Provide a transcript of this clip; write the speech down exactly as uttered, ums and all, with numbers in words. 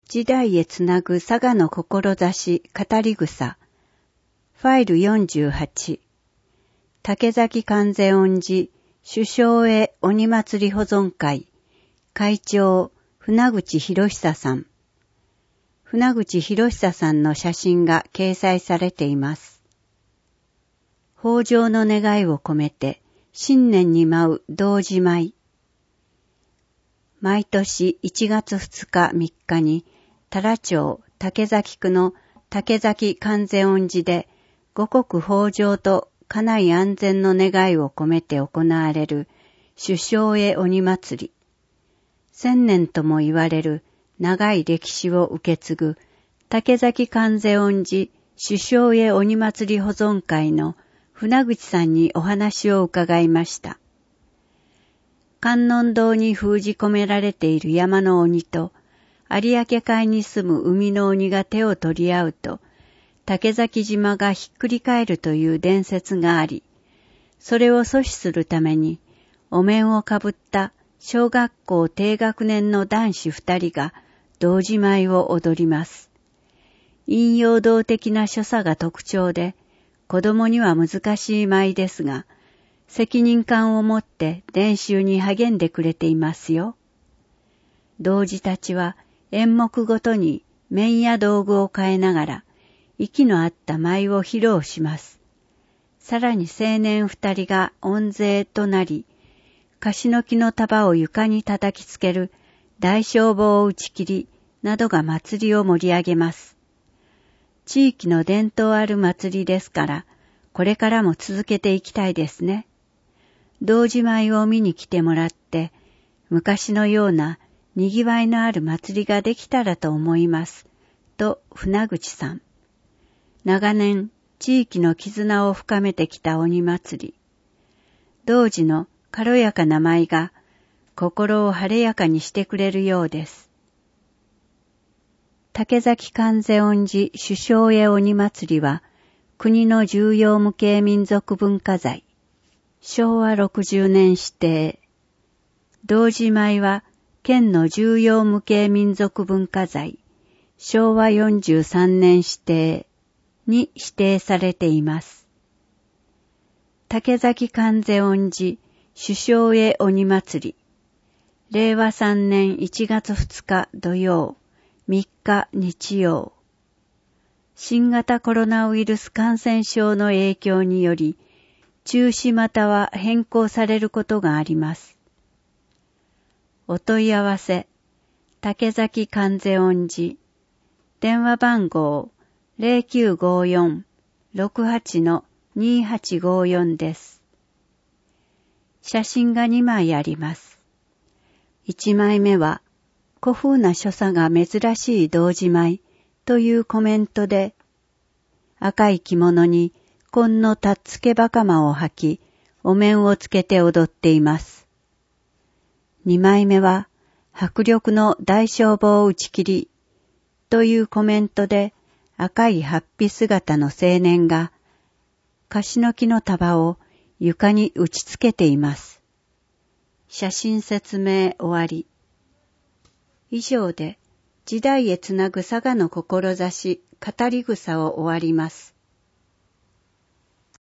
時代へつなぐ佐賀の志語り草ファイルよんじゅうはち竹崎観世音寺首相へ鬼祭り保存会会長船口博久さん船口博久さんの写真が掲載されています。豊穣の願いを込めて新年に舞う童子舞。毎年いちがつふつかみっかに太良町竹崎区の竹崎観世音寺で五穀豊穣と家内安全の願いを込めて行われる首相へ鬼祭り。千年とも言われる長い歴史を受け継ぐ竹崎観世音寺首相へ鬼祭り保存会の船口さんにお話を伺いました。観音堂に封じ込められている山の鬼と有明海に住む海の鬼が手を取り合うと竹崎島がひっくり返るという伝説があり、それを阻止するためにお面をかぶった小学校低学年の男子二人が童子舞を踊ります。陰陽道的な所作が特徴で、子供には難しい舞ですが、責任感を持って練習に励んでくれていますよ。童子たちは演目ごとに面や道具を変えながら、息の合った舞を披露します。さらに青年二人が音勢となり、樫の木の束を床に叩きつける大小棒打ち切りなどが祭りを盛り上げます。地域の伝統ある祭りですから、これからも続けていきたいですね。童子舞を見に来てもらって、昔のような賑わいのある祭りができたらと思います。と船口さん。長年、地域の絆を深めてきた鬼祭り。童子の軽やかな舞が心を晴れやかにしてくれるようです。竹崎観世音寺首相へ鬼祭りは国の重要無形民族文化財。しょうわろくじゅうねん指定。童子舞は県の重要無形民族文化財。しょうわよんじゅうさんねん指定に指定されています。竹崎観世音寺首相へ鬼祭り。れいわさんねんいちがつふつか土曜、みっか日曜。新型コロナウイルス感染症の影響により、中止または変更されることがあります。お問い合わせ、竹崎観世音寺、電話番号 ゼロきゅうごよん ろくはち にはちごよん です。写真がにまいあります。いちまいめは、古風な所作が珍しい童子舞というコメントで、赤い着物に紺のたっつけ袴を履き、お面をつけて踊っています。にまいめは、迫力の大小棒打ち切りというコメントで、赤い法被姿の青年が、樫の木の束を床に打ちつけています。写真説明終わり。以上で、時代へつなぐ佐賀の志語り草を終わります。